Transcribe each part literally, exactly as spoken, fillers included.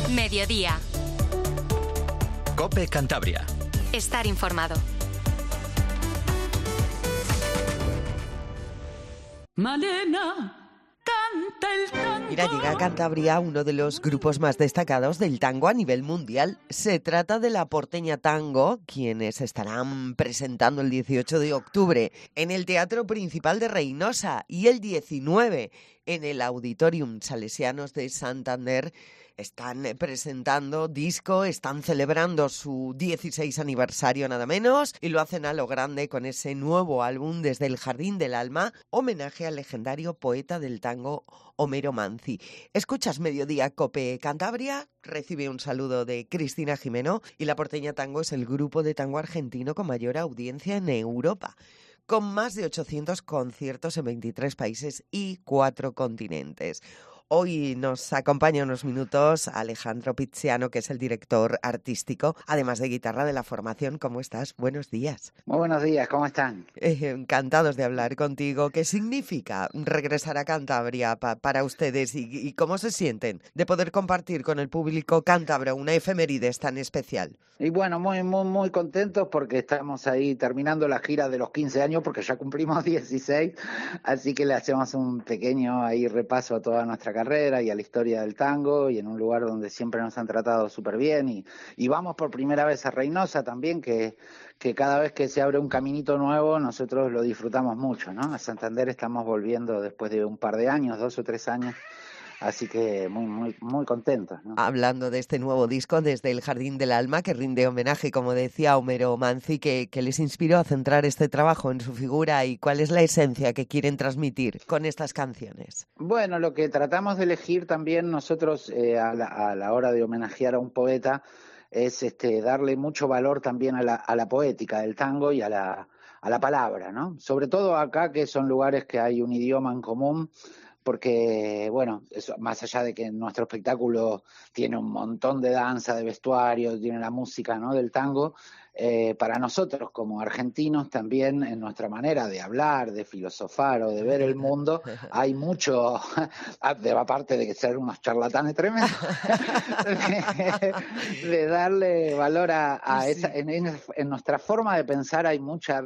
Mediodía. COPE Cantabria. Estar informado. Malena, canta el tango. Mira, llega a Cantabria uno de los grupos más destacados del tango a nivel mundial. Se trata de la Porteña Tango, quienes estarán presentando el dieciocho de octubre en el Teatro Principal de Reinosa y el diecinueve en el Auditorium Salesianos de Santander. Están presentando disco, están celebrando su dieciséis aniversario nada menos y lo hacen a lo grande con ese nuevo álbum Desde el Jardín del Alma, homenaje al legendario poeta del tango Homero Manzi. Escuchas Mediodía COPE Cantabria, recibe un saludo de Cristina Jimeno y la Porteña Tango es el grupo de tango argentino con mayor audiencia en Europa, con más de ochocientos conciertos en veintitrés países y cuatro continentes. Hoy nos acompaña unos minutos Alejandro Pizziano, que es el director artístico, además de guitarra de la formación. ¿Cómo estás? Buenos días. Muy buenos días, ¿cómo están? Eh, encantados de hablar contigo. ¿Qué significa regresar a Cantabria pa- para ustedes y, y cómo se sienten de poder compartir con el público cántabro una efeméride tan especial? Y bueno, muy, muy, muy contentos porque estamos ahí terminando la gira de los quince años porque ya cumplimos dieciséis, así que le hacemos un pequeño ahí repaso a toda nuestra carrera y a la historia del tango y en un lugar donde siempre nos han tratado súper bien y, y vamos por primera vez a Reinosa también, que, que cada vez que se abre un caminito nuevo nosotros lo disfrutamos mucho, ¿no? A Santander estamos volviendo después de un par de años, dos o tres años. Así que muy, muy, muy contentos, ¿no? Hablando de este nuevo disco, Desde el Jardín del Alma, que rinde homenaje, como decía, a Homero Manzi, que, que les inspiró a centrar este trabajo en su figura y cuál es la esencia que quieren transmitir con estas canciones. Bueno, lo que tratamos de elegir también nosotros eh, a, la, a la hora de homenajear a un poeta es este, darle mucho valor también a la, a la poética del tango y a la, a la palabra, ¿no? Sobre todo acá, que son lugares que hay un idioma en común, porque, bueno, eso, más allá de que nuestro espectáculo tiene un montón de danza, de vestuario, tiene la música, ¿no?, del tango, eh, para nosotros como argentinos también en nuestra manera de hablar, de filosofar o de ver el mundo, hay mucho, aparte de ser unos charlatanes tremendos, de, de darle valor a, a esa, en, en nuestra forma de pensar hay mucha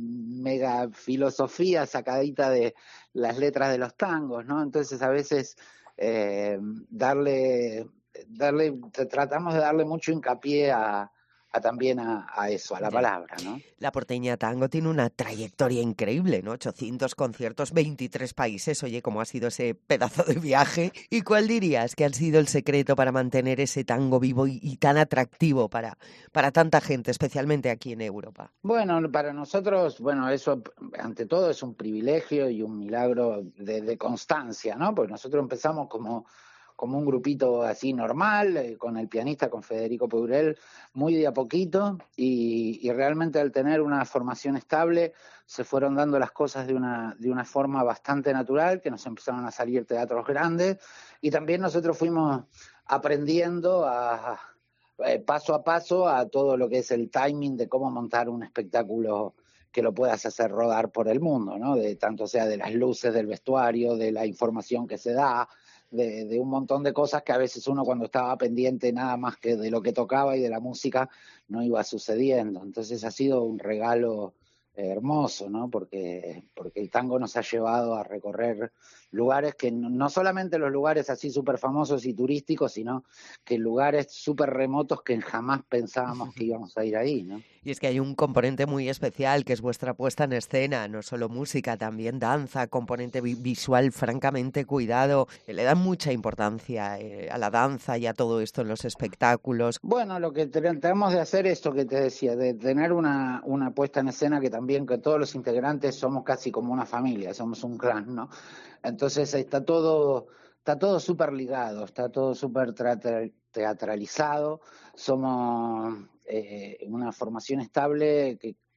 mega filosofía sacadita de las letras de los tangos, ¿no? Entonces a veces eh, darle, darle, tratamos de darle mucho hincapié a, a también a, a eso, a la palabra, ¿no? La Porteña Tango tiene una trayectoria increíble, ¿no? ochocientos conciertos, veintitrés países. Oye, ¿cómo ha sido ese pedazo de viaje? ¿Y cuál dirías que ha sido el secreto para mantener ese tango vivo y, y tan atractivo para, para tanta gente, especialmente aquí en Europa? Bueno, para nosotros, bueno, eso ante todo es un privilegio y un milagro de, de constancia, ¿no? Porque nosotros empezamos como... como un grupito así normal, eh, con el pianista, con Federico Peurel, muy de a poquito, y, y realmente al tener una formación estable, se fueron dando las cosas de una, de una forma bastante natural, que nos empezaron a salir teatros grandes, y también nosotros fuimos aprendiendo a, eh, paso a paso a todo lo que es el timing de cómo montar un espectáculo que lo puedas hacer rodar por el mundo, ¿no? De tanto sea de las luces, del vestuario, de la información que se da, De, de un montón de cosas que a veces uno cuando estaba pendiente nada más que de lo que tocaba y de la música no iba sucediendo. Entonces ha sido un regalo eh, hermoso, ¿no? Porque, porque el tango nos ha llevado a recorrer lugares que no, no solamente los lugares así súper famosos y turísticos, sino que lugares súper remotos que jamás pensábamos que íbamos a ir ahí, ¿no? Y es que hay un componente muy especial que es vuestra puesta en escena, no solo música, también danza, componente vi- visual francamente cuidado. Le dan mucha importancia eh, a la danza y a todo esto en los espectáculos. Bueno, lo que tratamos de hacer es esto que te decía, de tener una, una puesta en escena que también, que todos los integrantes somos casi como una familia, somos un clan, ¿no? Entonces está todo, está todo súper ligado, está todo súper teatra- teatralizado, somos eh, una formación estable que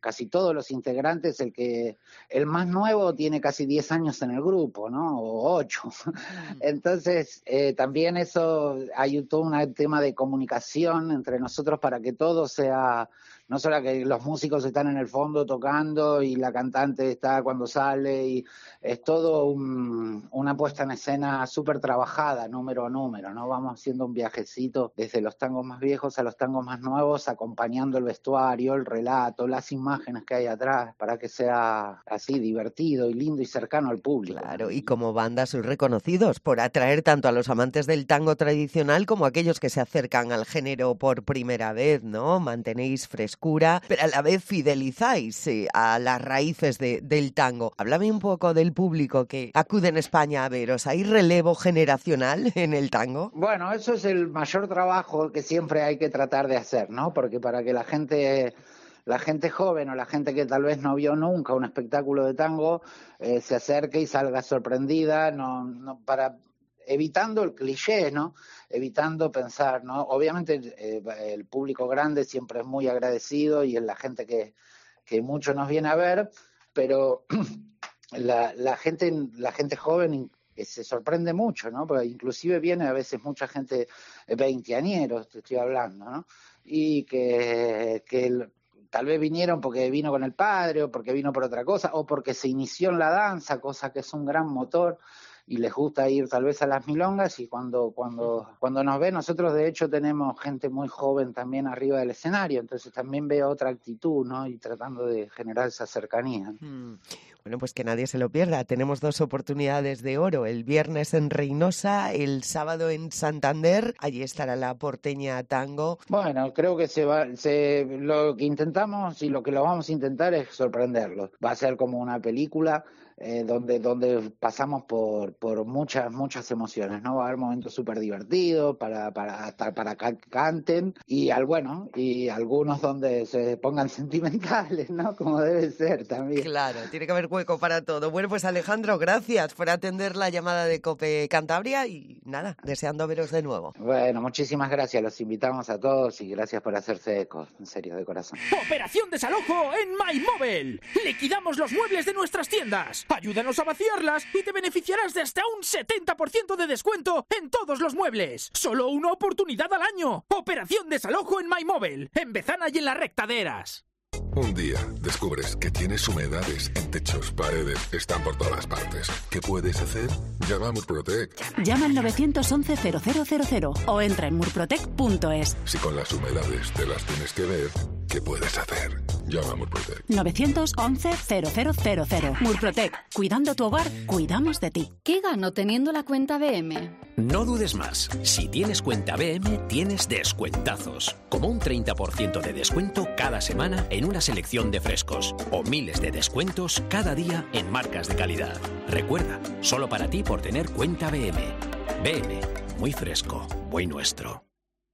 casi todos los integrantes, el que el más nuevo tiene casi diez años en el grupo, ¿no? O ocho. Entonces, eh, también eso hay todo un tema de comunicación entre nosotros para que todo sea, no solo que los músicos están en el fondo tocando y la cantante está cuando sale, y es todo un, una puesta en escena súper trabajada, número a número, ¿no? Vamos haciendo un viajecito desde los tangos más viejos a los tangos más nuevos, acompañando el vestuario, el relato, las imágenes que hay atrás, para que sea así divertido y lindo y cercano al público. Claro, y como banda sois reconocidos por atraer tanto a los amantes del tango tradicional como a aquellos que se acercan al género por primera vez, ¿no? Mantenéis frescura, pero a la vez fidelizáis eh, a las raíces de, del tango. Háblame un poco del público que acude en España a veros. ¿Hay relevo generacional en el tango? Bueno, eso es el mayor trabajo que siempre hay que tratar de hacer, ¿no? Porque para que la gente... la gente joven o la gente que tal vez no vio nunca un espectáculo de tango eh, se acerque y salga sorprendida, no, no, para evitando el cliché, ¿no? Evitando pensar, ¿no? Obviamente eh, el público grande siempre es muy agradecido y es la gente que, que mucho nos viene a ver, pero la, la gente, la gente joven se sorprende mucho, ¿no? Porque inclusive viene a veces mucha gente veinteañeros, te estoy hablando, ¿no? Y que, que el, tal vez vinieron porque vino con el padre o porque vino por otra cosa o porque se inició en la danza, cosa que es un gran motor y les gusta ir tal vez a las milongas, y cuando cuando cuando nos ven, nosotros de hecho tenemos gente muy joven también arriba del escenario, entonces también veo otra actitud, ¿no? Y tratando de generar esa cercanía. Mm. Bueno, pues que nadie se lo pierda. Tenemos dos oportunidades de oro. El viernes en Reynosa, el sábado en Santander. Allí estará la Porteña Tango. Bueno, creo que se va, se, lo que intentamos y lo que lo vamos a intentar es sorprenderlos. Va a ser como una película eh, donde donde pasamos por por muchas muchas emociones, ¿no? Va a haber momentos súper divertidos para para hasta para que canten y al bueno y algunos donde se pongan sentimentales, ¿no? Como debe ser también. Claro, tiene que haber hueco para todo. Bueno, pues Alejandro, gracias por atender la llamada de COPE Cantabria y nada, deseando veros de nuevo. Bueno, muchísimas gracias, los invitamos a todos y gracias por hacerse eco, en serio, de corazón. Operación Desalojo en MyMobile. Liquidamos los muebles de nuestras tiendas. Ayúdanos a vaciarlas y te beneficiarás de hasta un setenta por ciento de descuento en todos los muebles. Solo una oportunidad al año. Operación Desalojo en MyMobile, en Bezana y en la Recta de Eras. Un día descubres que tienes humedades en techos, paredes, están por todas partes. ¿Qué puedes hacer? Llama a Murprotec. Llama al nueve once cero cero cero cero o entra en murprotec punto es. Si con las humedades te las tienes que ver, ¿qué puedes hacer? Llama a Murprotec. nueve once cero cero cero cero. Murprotec. Cuidando tu hogar, cuidamos de ti. ¿Qué gano teniendo la cuenta B M? No dudes más. Si tienes cuenta B M, tienes descuentazos. Como un treinta por ciento de descuento cada semana en una selección de frescos. O miles de descuentos cada día en marcas de calidad. Recuerda, solo para ti por tener cuenta B M. B M, muy fresco, muy nuestro.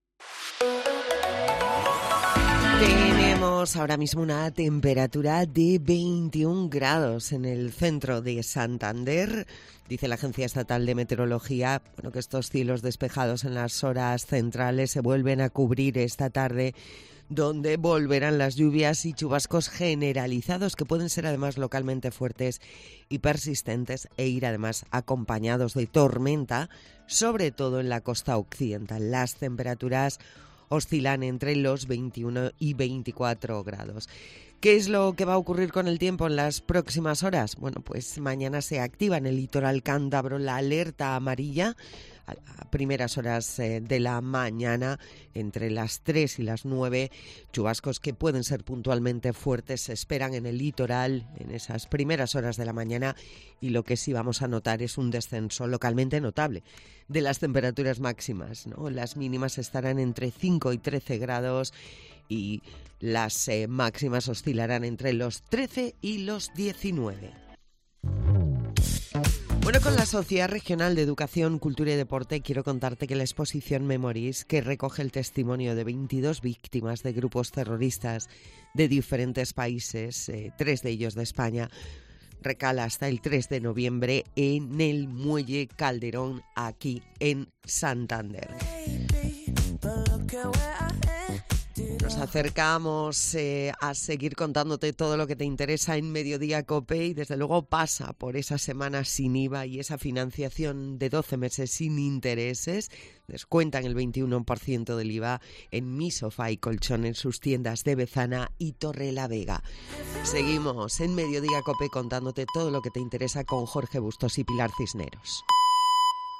Tenemos ahora mismo una temperatura de veintiún grados en el centro de Santander. Dice la Agencia Estatal de Meteorología, bueno, que estos cielos despejados en las horas centrales se vuelven a cubrir esta tarde, donde volverán las lluvias y chubascos generalizados que pueden ser además localmente fuertes y persistentes e ir además acompañados de tormenta, sobre todo en la costa occidental. Las temperaturas oscilan entre los veintiuno y veinticuatro grados. ¿Qué es lo que va a ocurrir con el tiempo en las próximas horas? Bueno, pues mañana se activa en el litoral cántabro la alerta amarilla a primeras horas eh, de la mañana, entre las tres y las nueve. Chubascos que pueden ser puntualmente fuertes se esperan en el litoral en esas primeras horas de la mañana, y lo que sí vamos a notar es un descenso localmente notable de las temperaturas máximas, ¿no? Las mínimas estarán entre cinco y trece grados y las eh, máximas oscilarán entre los trece y los diecinueve. Bueno, con la Sociedad Regional de Educación, Cultura y Deporte quiero contarte que la exposición Memories, que recoge el testimonio de veintidós víctimas de grupos terroristas de diferentes países, eh, tres de ellos de España, recala hasta el tres de noviembre en el Muelle Calderón, aquí en Santander. Nos Nos acercamos eh, a seguir contándote todo lo que te interesa en Mediodía COPE y desde luego pasa por esa semana sin I V A y esa financiación de doce meses sin intereses. Descuentan el veintiuno por ciento del I V A en Mi Sofá y Colchón en sus tiendas de Bezana y Torrelavega. Seguimos en Mediodía COPE contándote todo lo que te interesa con Jorge Bustos y Pilar Cisneros.